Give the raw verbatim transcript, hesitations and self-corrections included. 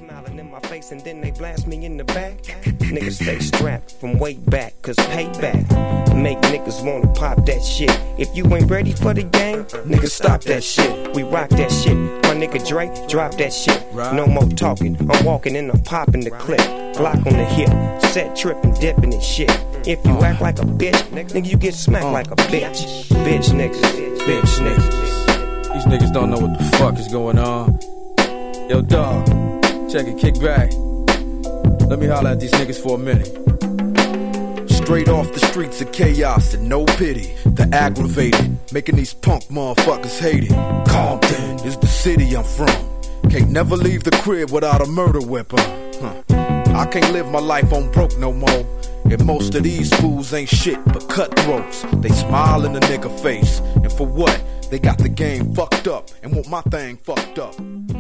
Smiling in my face and then they blast me in the back. Niggas stay strapped from way back, cause payback make niggas wanna pop that shit. If you ain't ready for the game, niggas stop that shit. We rock that shit. My nigga Dre, drop that shit. No more talking, I'm walking and I'm popping the clip. Glock on the hip, set tripping, dipping and shit. If you act like a bitch, nigga, you get smacked like a bitch. Bitch niggas, bitch niggas. These niggas don't know what the fuck is going on. Yo, dog, check it, kick back. Let me holler at these niggas for a minute. Straight off the streets of chaos and no pity. The aggravated, making these punk motherfuckers hate it. Compton is the city I'm from. Can't never leave the crib without a murder weapon. Huh. I can't live my life on broke no more. And most of these fools ain't shit but cutthroats. They smile in the nigga face. And for what? They got the game fucked up and want my thing fucked up.